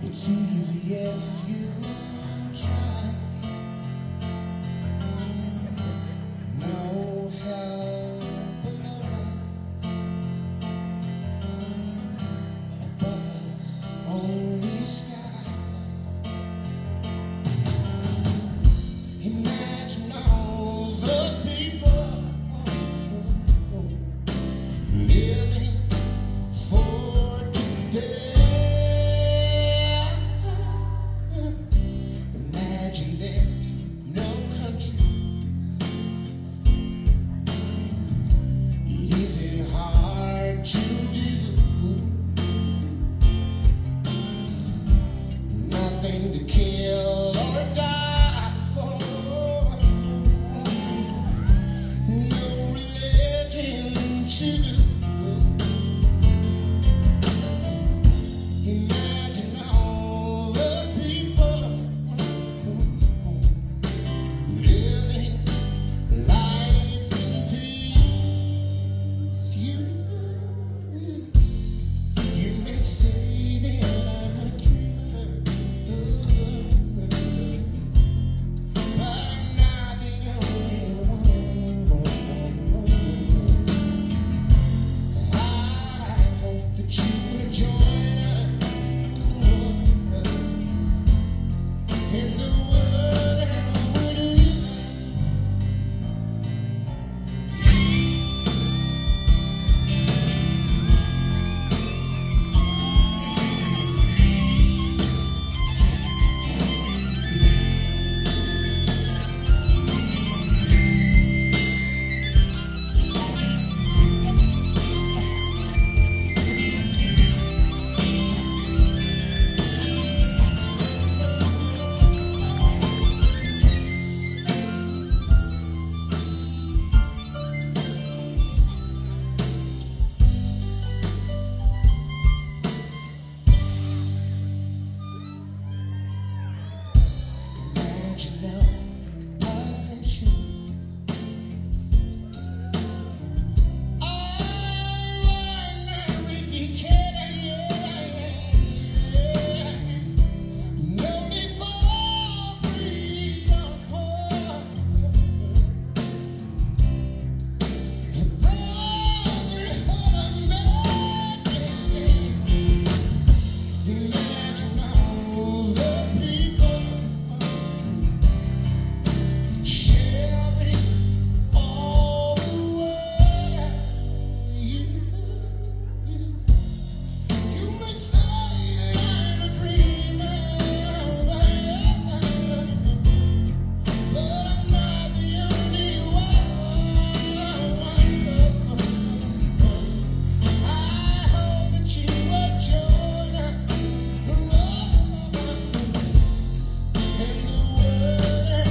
It's easy if you try. No hell below us, above us only sky. Imagine all the people living for today. Imagine there's no countries. Is it hard to do? Nothing to kill or die for. No religion to imagine all the people living life in peace. You may say that I'm a dreamer, but I'm not the only one. I hope that you will join us in the world that would live. Imaginal possessions. Oh, now if you can, no need for greed or hope. Imagine all the people sharing all the world. You may say that I'm a dreamer, but I'm not the only one. I hope that you will join us in the world that would live.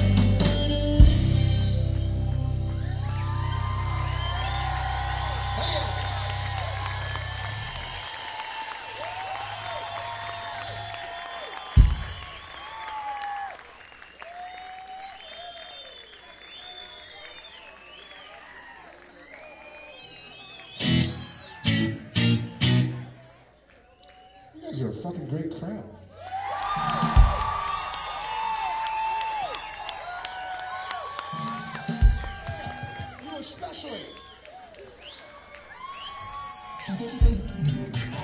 You guys are a fucking great crowd. You especially.